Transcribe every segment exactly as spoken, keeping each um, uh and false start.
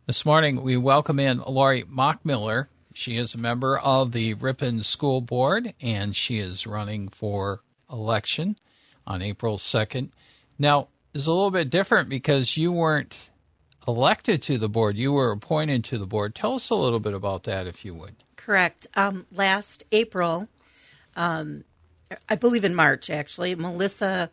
This morning, we welcome in Lori Mockmiller. She is a member of the Ripon School Board, and she is running for election on April second. Now, it's a little bit different because you weren't elected to the board. You were appointed to the board. Tell us a little bit about that, if you would. Correct. Um, last April, um, I believe in March, actually, Melissa...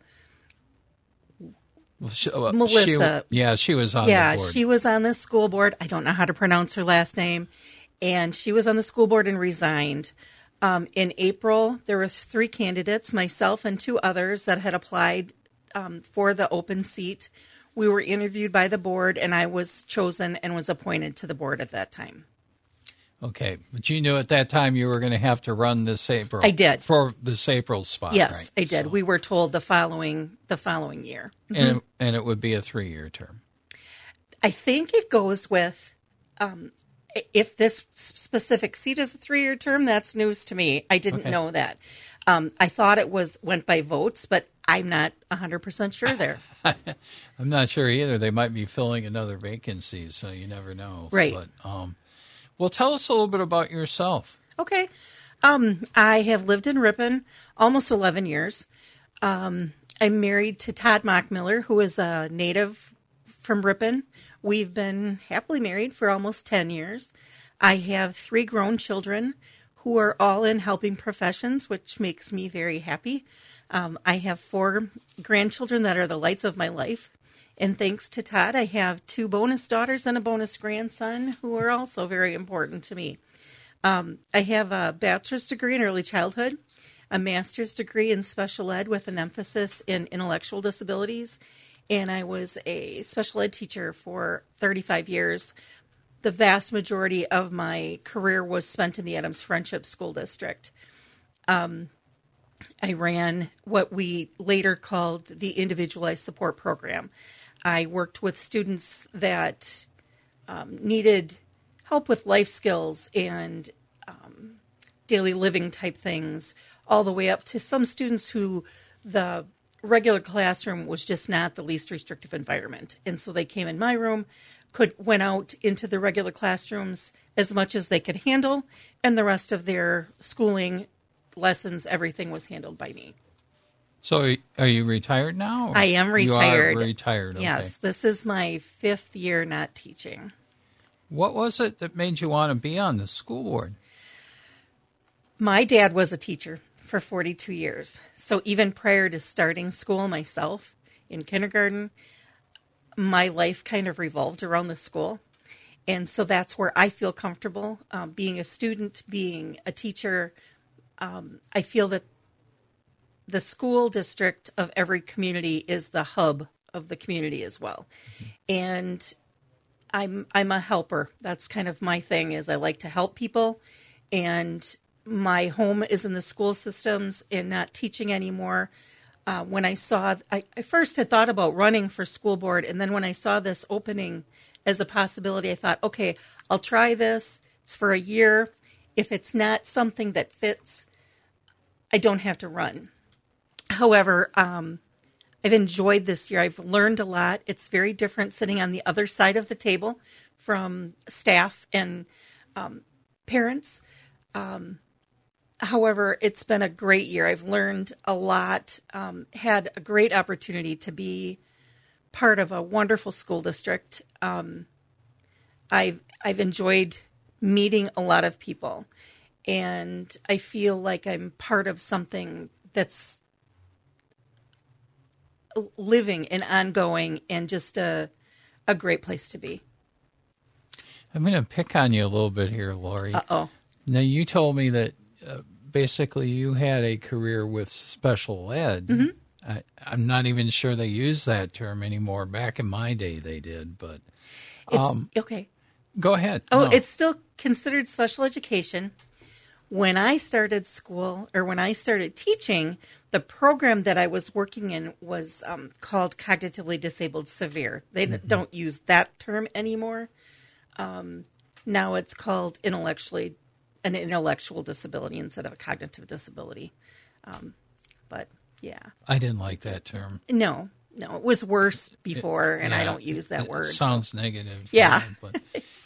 She, uh, Melissa. She, yeah, she was on yeah, the board. Yeah, she was on the school board. I don't know how to pronounce her last name. And she was on the school board and resigned. Um, in April, there were three candidates, myself and two others that had applied um, for the open seat. We were interviewed by the board, and I was chosen and was appointed to the board at that time. Okay, but you knew at that time you were going to have to run this April. I did. For this April spot, yes, right? I did. So. We were told the following the following year. And, Mm-hmm. it, and it would be a three-year term. I think it goes with, um, if this specific seat is a three-year term, that's news to me. I didn't okay. know that. Um, I thought it was went by votes, but I'm not one hundred percent sure there. I'm not sure either. They might be filling another vacancy, so you never know. Right. But, um, well, tell us a little bit about yourself. Okay. Um, I have lived in Ripon almost eleven years. Um, I'm married to Todd Mockmiller, who is a native from Ripon. We've been happily married for almost ten years. I have three grown children who are all in helping professions, which makes me very happy. Um, I have four grandchildren that are the lights of my life. And thanks to Todd, I have two bonus daughters and a bonus grandson who are also very important to me. Um, I have a bachelor's degree in early childhood, a master's degree in special ed with an emphasis in intellectual disabilities, and I was a special ed teacher for thirty-five years. The vast majority of my career was spent in the Adams Friendship School District. Um, I ran what we later called the Individualized Support Program. I worked with students that um, needed help with life skills and um, daily living type things, all the way up to some students who the regular classroom was just not the least restrictive environment. And so they came in my room, could went out into the regular classrooms as much as they could handle, and the rest of their schooling, lessons, everything was handled by me. So are you retired now? I am retired. You are retired, okay. Yes, this is my fifth year not teaching. What was it that made you want to be on the school board? My dad was a teacher for forty-two years. So even prior to starting school myself in kindergarten, my life kind of revolved around the school. And so that's where I feel comfortable um, being a student, being a teacher. Um, I feel that the school district of every community is the hub of the community as well. Mm-hmm. And I'm I'm a helper. That's kind of my thing, is I like to help people. And my home is in the school systems and not teaching anymore. Uh, when I saw, I, I first had thought about running for school board. And then when I saw this opening as a possibility, I thought, okay, I'll try this. It's for a year. If it's not something that fits, I don't have to run. However, um, I've enjoyed this year. I've learned a lot. It's very different sitting on the other side of the table from staff and um, parents. Um, however, it's been a great year. I've learned a lot, um, had a great opportunity to be part of a wonderful school district. Um, I've, I've enjoyed meeting a lot of people, and I feel like I'm part of something that's living and ongoing and just a a great place to be. I'm going to pick on you a little bit here, Lori. Uh-oh. Now, you told me that uh, basically you had a career with special ed. Mm-hmm. I, I'm not even sure they use that term anymore. Back in my day, they did, but... Um, it's, okay. Go ahead. Oh, no. It's still considered special education. When I started school, or when I started teaching, the program that I was working in was um, called Cognitively Disabled Severe. They mm-hmm. don't use that term anymore. Um, now it's called intellectually an intellectual disability instead of a cognitive disability. Um, but yeah, I didn't like that term. No, no, it was worse before, it, and yeah, I don't use that it word. Sounds so. negative. Yeah. You know, but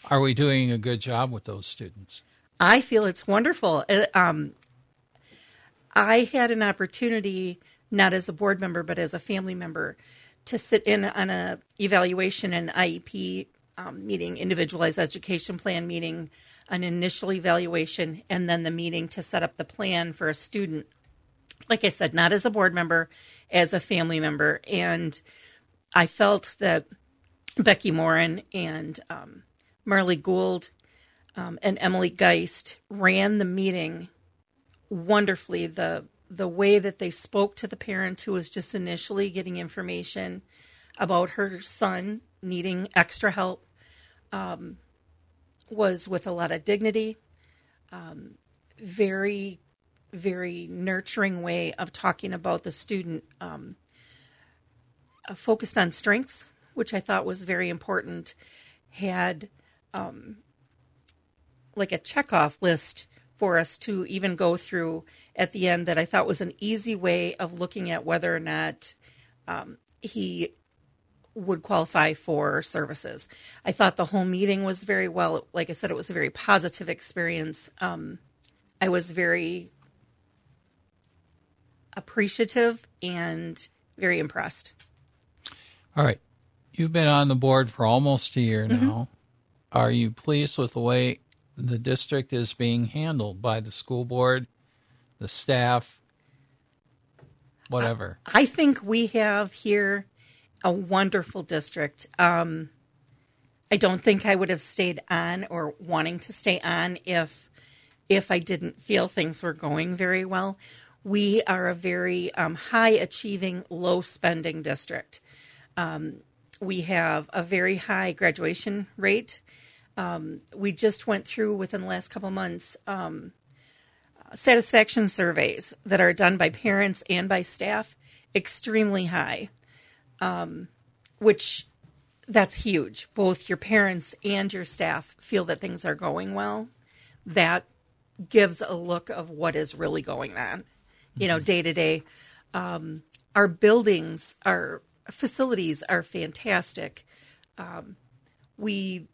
Are we doing a good job with those students? I feel it's wonderful. Uh, Um, I had an opportunity, not as a board member, but as a family member, to sit in on a evaluation and I E P um, meeting, individualized education plan meeting, an initial evaluation, and then the meeting to set up the plan for a student. Like I said, not as a board member, as a family member. And I felt that Becky Morin and um, Marley Gould um, and Emily Geist ran the meeting wonderfully. The the way that they spoke to the parent who was just initially getting information about her son needing extra help um, was with a lot of dignity, um, very, very nurturing way of talking about the student, um, uh, focused on strengths, which I thought was very important, had um, like a checkoff list for us to even go through at the end that I thought was an easy way of looking at whether or not um, he would qualify for services. I thought the whole meeting was very well. Like I said, it was a very positive experience. Um, I was very appreciative and very impressed. All right. You've been on the board for almost a year now. Mm-hmm. Are you pleased with the way the district is being handled by the school board, the staff, whatever? I think we have here a wonderful district. Um, I don't think I would have stayed on or wanting to stay on if if I didn't feel things were going very well. We are a very um, high achieving, low spending district. Um, we have a very high graduation rate. Um, we just went through within the last couple months um, satisfaction surveys that are done by parents and by staff, extremely high, um, which that's huge. Both your parents and your staff feel that things are going well. That gives a look of what is really going on, you know, day to day. Um, our buildings, our facilities are fantastic. Um, we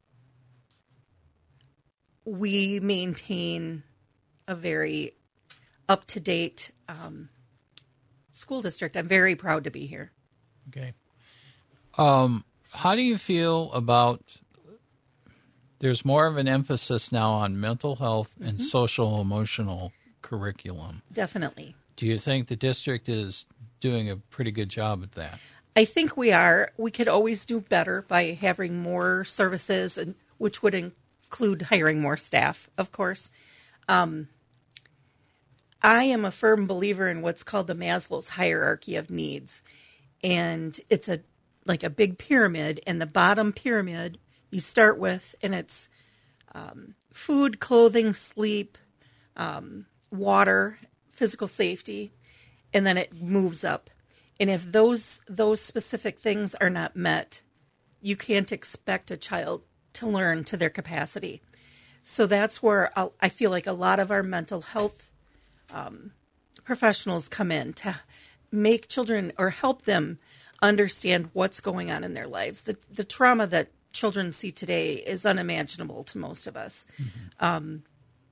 we maintain a very up-to-date um, school district. I'm very proud to be here. Okay. Um, how do you feel about, there's more of an emphasis now on mental health and mm-hmm. social emotional curriculum. Definitely. Do you think the district is doing a pretty good job at that? I think we are. We could always do better by having more services, and which would include hiring more staff, of course. Um, I am a firm believer in what's called the Maslow's hierarchy of needs. And it's a like a big pyramid, and the bottom pyramid you start with, and it's um, food, clothing, sleep, um, water, physical safety, and then it moves up. And if those those specific things are not met, you can't expect a child to learn to their capacity. So that's where I'll, I feel like a lot of our mental health um, professionals come in to make children or help them understand what's going on in their lives. The the trauma that children see today is unimaginable to most of us. Mm-hmm. Um,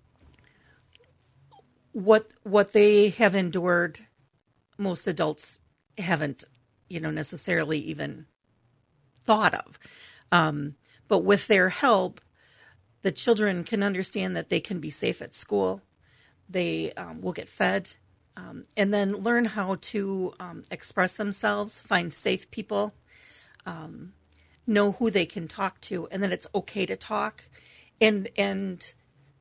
what what they have endured, most adults haven't, you know, necessarily even thought of. Um, but with their help, the children can understand that they can be safe at school. They um, will get fed, um, and then learn how to um, express themselves, find safe people, um, know who they can talk to, and that it's okay to talk, and and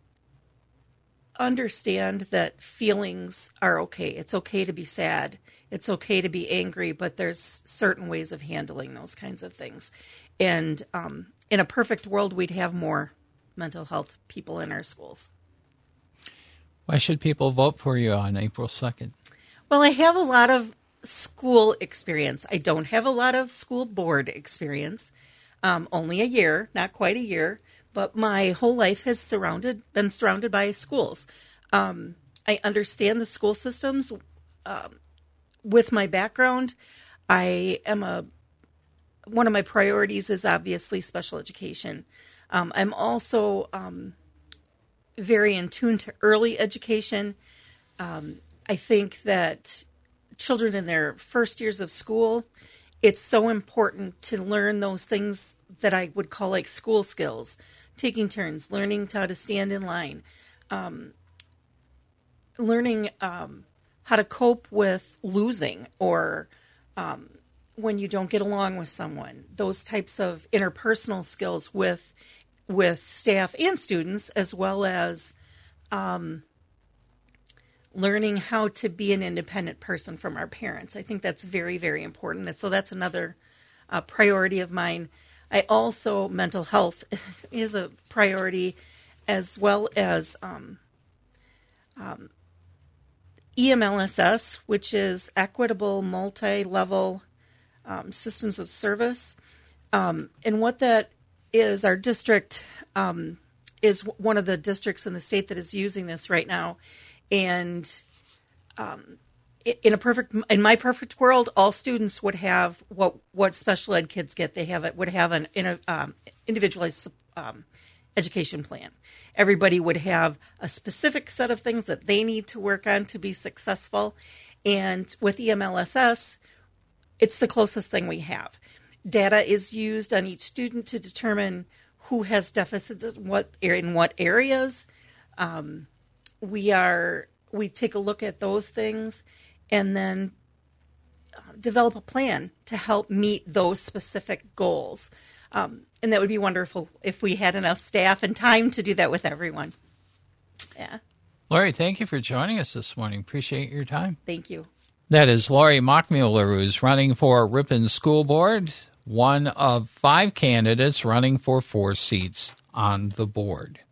understand that feelings are okay. It's okay to be sad. It's okay to be angry, but there's certain ways of handling those kinds of things. And um, in a perfect world, we'd have more mental health people in our schools. Why should people vote for you on April second? Well, I have a lot of school experience. I don't have a lot of school board experience. Um, only a year, not quite a year, but my whole life has surrounded been surrounded by schools. Um, I understand the school systems. Um, with my background, I am a one of my priorities is obviously special education. Um, I'm also um, very in tune to early education. Um, I think that children in their first years of school, it's so important to learn those things that I would call like school skills, taking turns, learning how to stand in line, um, learning um, how to cope with losing or um, when you don't get along with someone, those types of interpersonal skills with with staff and students, as well as um, learning how to be an independent person from our parents. I think that's very, very important. So that's another uh, priority of mine. I also, mental health is a priority, as well as um, um, E M L S S, which is Equitable Multi-Level um, Systems of Service. Um, and what that is, our district um, is one of the districts in the state that is using this right now. And um, in a perfect, in my perfect world, all students would have what what special ed kids get. They have it would have an in a, um, individualized um, education plan. Everybody would have a specific set of things that they need to work on to be successful. And with E M L S S, it's the closest thing we have. Data is used on each student to determine who has deficits in what in what areas. Um, we are we take a look at those things and then develop a plan to help meet those specific goals. Um, and that would be wonderful if we had enough staff and time to do that with everyone. Yeah. Lori, thank you for joining us this morning. Appreciate your time. Thank you. That is Lori Mockmuller, who's running for Ripon School Board, one of five candidates running for four seats on the board.